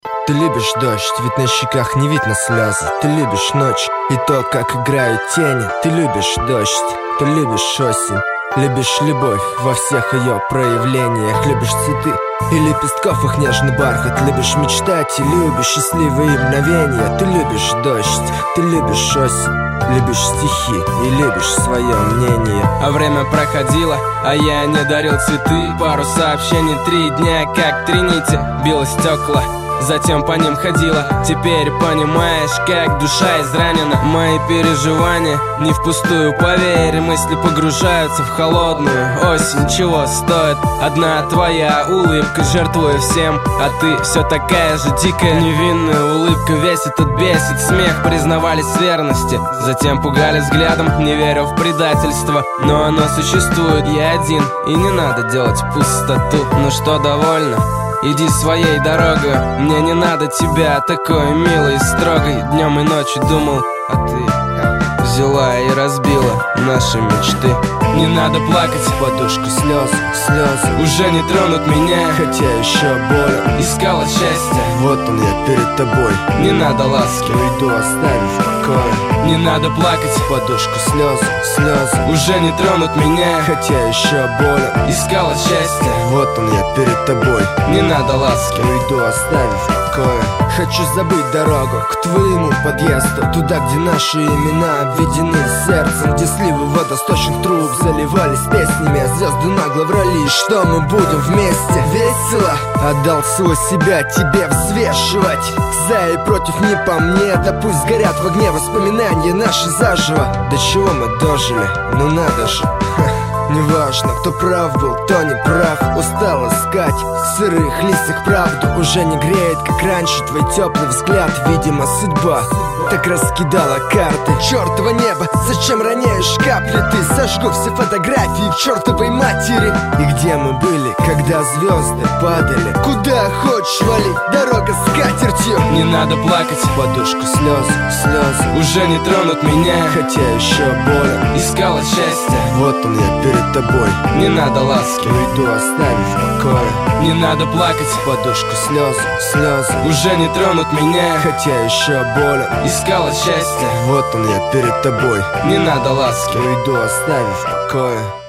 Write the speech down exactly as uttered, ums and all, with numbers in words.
Ты любишь дождь, ведь на щеках не видно слезы. Ты любишь ночь и то, как играют тени. Ты любишь дождь, ты любишь осень. Любишь любовь во всех ее проявлениях. Любишь цветы и лепестков их нежный бархат. Любишь мечтать и любишь счастливые мгновения. Ты любишь дождь, ты любишь осень. Любишь стихи и любишь свое мнение. А время проходило, а я не дарил цветы. Пару сообщений, три дня, как три нити. Било стекла, затем по ним ходила. Теперь понимаешь, как душа изранена. Мои переживания не впустую, поверь. Мысли погружаются в холодную осень. Чего стоит одна твоя улыбка? Жертвую всем, а ты все такая же дикая. Невинная улыбка, весь этот бесит смех. Признавались в верности, затем пугали взглядом. Не верю в предательство, но оно существует. Я один, и не надо делать пустоту. Ну что, довольно? Иди своей дорогой, мне не надо тебя такой милой и строгой. Днем и ночью думал, а ты взяла и разбила наши мечты. Не надо плакать, подушку слез, слезы уже не тронут меня, хотя еще больно. Искала счастье, вот он я перед тобой. Не надо ласки, уйду, оставив в покое. Не надо плакать, подушку слез, слезы уже не тронут меня, хотя еще больно. Искала счастье, вот он я перед тобой. Не надо ласки, уйду, оставив в покое. Хочу забыть дорогу к твоему подъезду, туда, где наши имена обведены сердцем, где сливы водосточных труб заливались песнями, а звезды нагло врали, что мы будем вместе. Весело отдал свой себя тебе взвешивать. За и против не по мне, да пусть горят в огне воспоминания наши заживо. До чего мы дожили, ну надо же. Неважно, кто прав был, кто не прав. Устал искать в сырых листьях правду. Уже не греет, как раньше, твой теплый взгляд. Видимо, судьба так раскидала карты. Чёртово небо, зачем роняешь капли ты? Сожгу все фотографии к чёртовой матери. И где мы были, когда звезды падали? Куда хочешь вали, дорога с катертью. Не надо плакать, подушку слез, слезы уже не тронут меня, хотя еще больно. Искала счастье, вот он я перед тобой. Не надо ласки, уйду, оставив в покое. Не надо плакать, подушку слез, слезы уже не тронут меня, хотя еще больно. Искала счастье, вот он я перед тобой. Не надо ласки, уйду, оставив в покое.